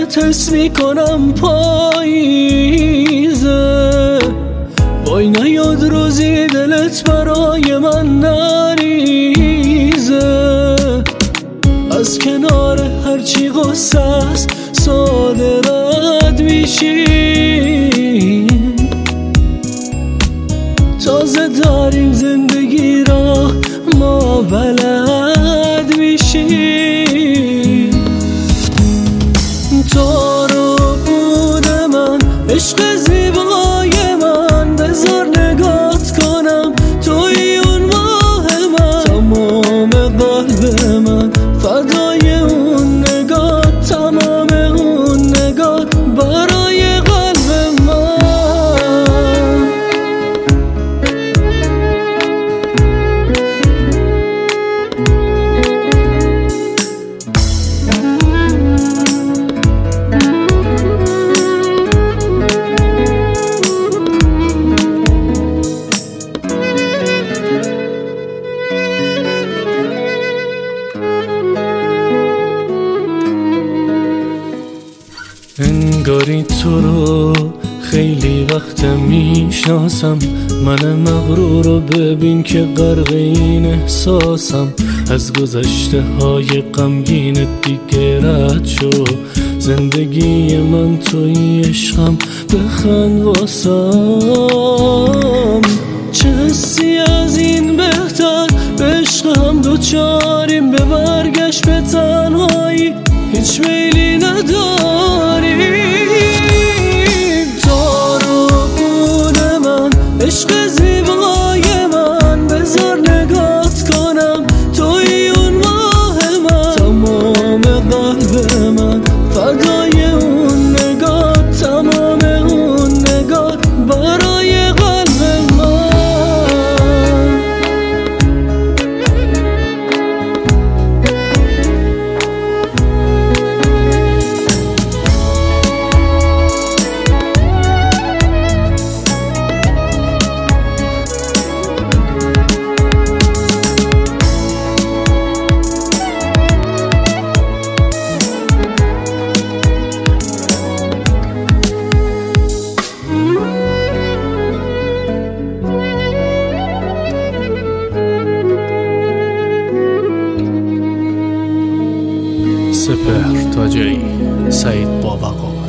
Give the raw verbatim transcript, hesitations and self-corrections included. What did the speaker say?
برات حس میکنم پاییزه. وای نیاد روزی دلت برای من نریزه، از کنار هرچی غصه است ساده رد میشی. تازه داریم زندگی را ما بلد میشیم. تو رو بود من، عشق زیبای من، بذار نگات کنم توی اون ماه من. تمام قلب من فدای اون نگات، تمام اون نگات برای قلب من. انگاری تو رو خیلی وقت میشناسم، من مغرور رو ببین که غرق این احساسم. از گذشته های غمگین دیگه رد شو، زندگی من توی عشقم، بخند واسم. چه حسی از این بهتر، به عشق هم دوچاریم، به برگشت به تنهایی هیچ میلی نداریم. تو رو بود من، عشق زیبای من، بذار نگات کنم توی اون ماه من. تمام قلب من فدای اون نگات، تمام اون نگات برای قلب من. سپهر تاجری، سعید باوقا.